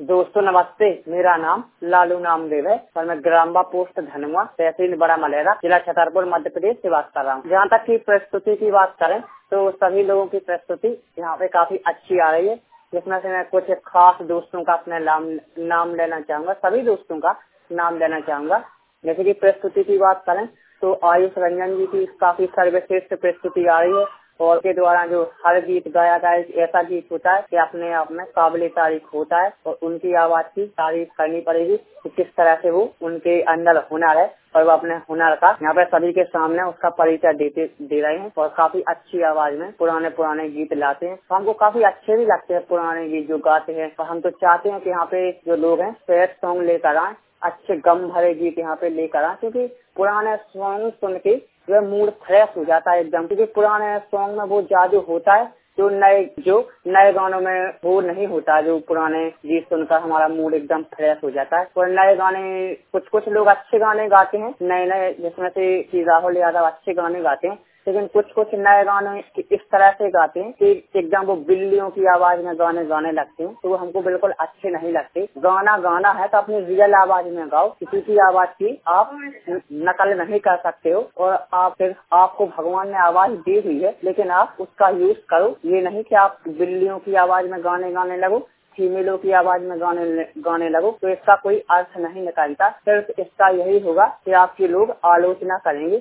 दोस्तों नमस्ते, मेरा नाम लालू नामदेव है और मैं ग्राम्बा पोस्ट धनवा, तहसील बड़ा मलेरा, जिला छतरपुर, मध्य प्रदेश से बात कर रहा हूँ। जहाँ तक की प्रस्तुति की बात करें तो सभी लोगों की प्रस्तुति यहाँ पे काफी अच्छी आ रही है, जिसमें से मैं कुछ खास दोस्तों का अपने नाम लेना चाहूँगा, सभी दोस्तों का नाम लेना चाहूँगा। जैसे कि प्रस्तुति की बात करें तो आयुष रंजन जी की काफी सर्वश्रेष्ठ प्रस्तुति आ रही है और के द्वारा जो हर गीत गाया गया ऐसा गीत होता है कि अपने आप में काबिले तारीफ होता है और उनकी आवाज की तारीफ करनी पड़ेगी कि किस तरह से वो उनके अंदर हुनर है और वो अपने हुनर का यहाँ पे सभी के सामने उसका परिचय दे रहे हैं और काफी अच्छी आवाज में पुराने गीत लाते हैं। तो हमको काफी अच्छे भी लगते हैं पुराने गीत जो गाते हैं और हम तो चाहते हैं कि यहाँ पे जो लोग हैं सैड सॉन्ग लेकर आए, अच्छे गम भरे गीत यहाँ पे लेकर आए, क्योंकि पुराने सॉन्ग सुन के वह मूड फ्रेश हो जाता है एकदम, क्योंकि पुराने सॉन्ग में वो जादू होता है जो नए गानों में वो नहीं होता। जो पुराने गीत सुनकर हमारा मूड एकदम फ्रेश हो जाता है। और नए गाने कुछ लोग अच्छे गाने गाते हैं, नए जिसमें से राहुल यादव अच्छे गाने गाते हैं, लेकिन कुछ नए गाने इस तरह से गाते हैं कि एकदम वो बिल्लियों की आवाज में गाने लगते हैं, तो वो हमको बिल्कुल अच्छे नहीं लगते। गाना है तो अपनी रियल आवाज में गाओ, किसी की आवाज की आप नकल नहीं कर सकते हो। और आपको भगवान ने आवाज दी हुई है, लेकिन आप उसका यूज करो, ये नहीं कि आप बिल्लियों की आवाज में गाने लगो, फीमेलों की आवाज में गाने लगो, तो इसका कोई अर्थ नहीं निकलता। सिर्फ इसका यही होगा कि आपके लोग आलोचना करेंगे